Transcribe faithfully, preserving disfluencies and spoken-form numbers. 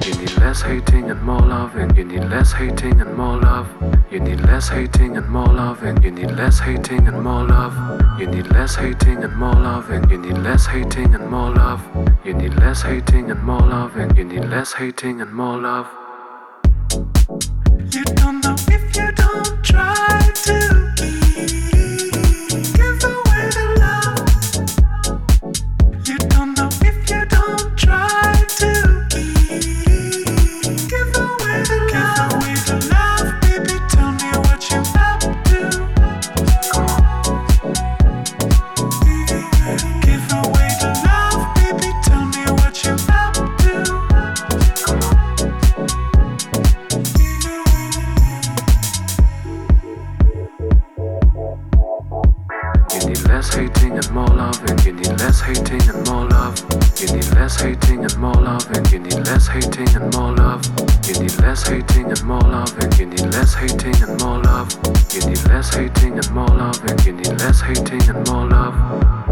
You need less hating and more loving. You need less hating and more love. You need less hating and more loving. You need less hating and more love. You need less hating and more loving. You need less hating and more love. You need less hating and more loving. You need less hating and more love. You don't know if you don't try to give away the love. You don't know if you don't try to give away the love. Give away the love, baby. Tell me what you up to. Give away the love, baby. Tell me what you up to. You need less hating and more loving. You need less hating and more love. You need less hating and more loving. You need less hating and more love. You need less hating and more loving. You need less hating and more love. You need less hating and more loving. You need less hating and more love.